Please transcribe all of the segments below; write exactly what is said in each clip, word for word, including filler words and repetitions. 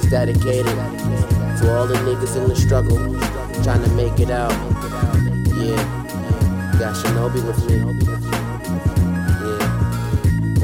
dedicated to all the niggas in the struggle, trying to make it out. Yeah, got Shinobi with me. Yeah,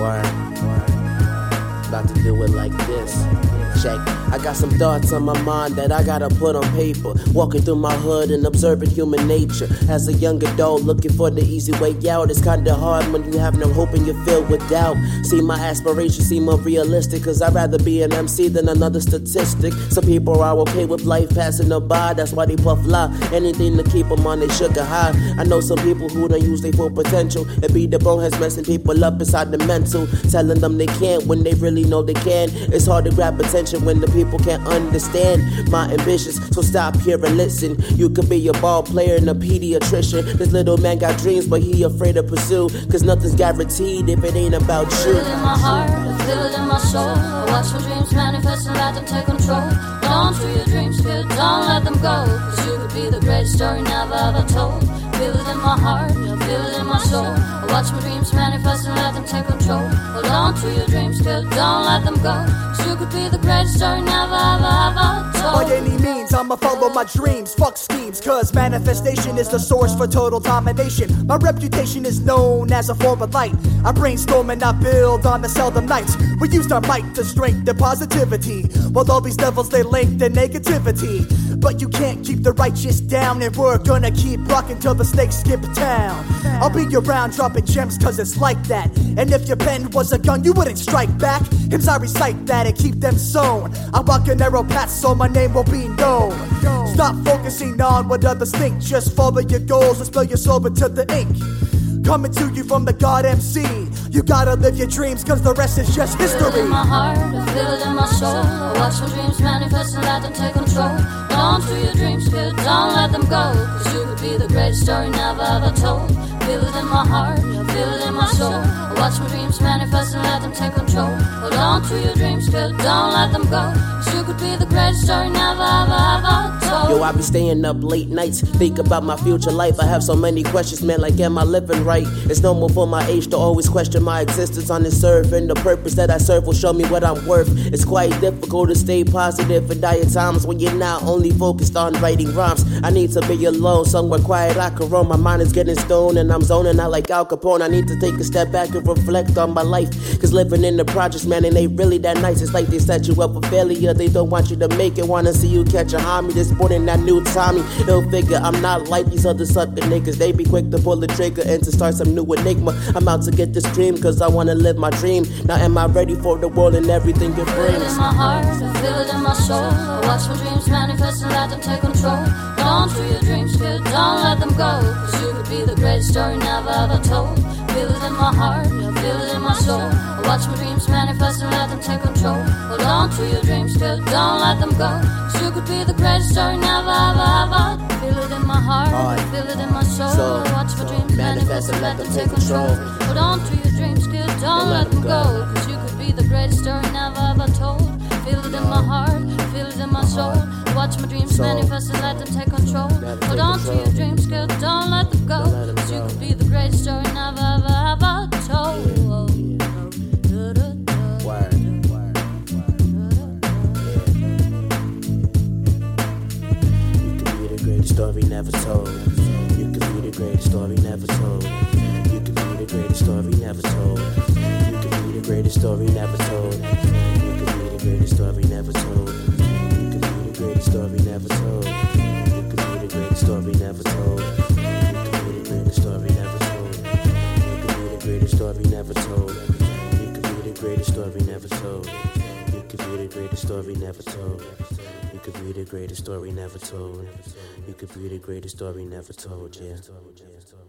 why? About to do it like this. Check. I got some thoughts on my mind that I gotta put on paper. Walking through my hood and observing human nature. As a young adult looking for the easy way out, it's kinda hard when you have no hope and you're filled with doubt. See, my aspirations seem more realistic, cause I'd rather be an M C than another statistic. Some people are okay with life passing them by, that's why they puff lie. Anything to keep them on their sugar high. I know some people who don't use their full potential. It be the boneheads messing people up inside the mental, telling them they can't when they really know they can. It's hard to grab attention when the people can't understand my ambitions, so stop here and listen. You could be a ball player and a pediatrician. This little man got dreams, but he afraid to pursue, cause nothing's guaranteed if it ain't about you. I feel it in my heart, I feel it in my soul. I watch my dreams manifest and let them take control. Hold on to your dreams, kid, don't let them go, cause you could be the greatest story never ever told. Feel it in my heart, I feel it in my soul. I watch my dreams manifest and let them take control. Hold on to your dreams, kid, don't let them go, cause you could be the greatest story never ever ever told. By any means, I'ma follow my dreams, fuck schemes, cause manifestation is the source for total domination. My reputation is known as a form of light. I brainstorm and I build on the seldom nights. We used our might to strengthen positivity, while all these devils they link the negativity. But you can't keep the righteous down, and we're gonna keep rocking till the snakes skip town. I'll be around dropping gems cause it's like that. And if your pen was a gun, you wouldn't strike back. Hymns I recite that and keep them sewn. I walk a narrow path so my name will be known. Stop focusing on what others think, just follow your goals and spill your soul into the ink. Coming to you from the God M C. You gotta live your dreams, cause the rest is just history. I feel it in my heart, I feel it in my soul. I watch my dreams manifest and let them take control. Hold on to your dreams, kid, don't let them go, cause you could be the greatest story never ever told. Feel it in my heart, I feel it in my soul. I watch my dreams manifest and let them take control. Hold on to your dreams, kid, don't let them go, cause you could be the greatest story never ever ever told. Yo, I be staying up late nights, think about my future life. I have so many questions, man, like am I living right? It's normal for my age to always question my existence on this earth, and the purpose that I serve will show me what I'm worth. It's quite difficult to stay positive in dire times when you're not only focused on writing rhymes. I need to be alone, somewhere quiet I can roam. My mind is getting stoned and I'm zoning out like Al Capone. I need to take a step back and reflect on my life, cause living in the projects, man, it ain't really that nice. It's like they set you up for failure, they don't want you to make it. Wanna see you catch a homie, this morning that new Tommy. They'll figure I'm not like these other sucker niggas. They be quick to pull the trigger and to start some new enigma. I'm out to get this dream cause I wanna live my dream. Now am I ready for the world and everything it brings? I feel it in my heart, I feel it in my soul. I watch my dreams manifest and let them take control. Hold on to your dreams, kid, don't let them go, cause you could be the greatest story never ever told. Feel it in my heart, I feel it in my soul. I watch my dreams manifest and let them take control. Hold on to your dreams, kid, don't let them go, cause you could be the greatest story never ever ever. Feel it in my heart, I feel it in my soul. So, I watch my dreams manifest and let them take control. Hold on to your dreams, kid, don't let them go, cause you could be the greatest story never ever told. Feel it in my heart, feel it in my soul. Watch my dreams manifest and let them take control. Hold on to your dreams, kid, don't let them go, cause you could be the greatest story never ever ever told. Story never told. You could be the greatest story never told. You could be the greatest story never told. You could be the greatest story never told. You could be the greatest story never told. You could be the greatest story never told. You could be the greatest story never told. You could be the greatest story never told. You could be the greatest story never told. You could be the greatest story never told. You could be the greatest story never told. You could be the greatest story never told. You could be the greatest story never told, yeah.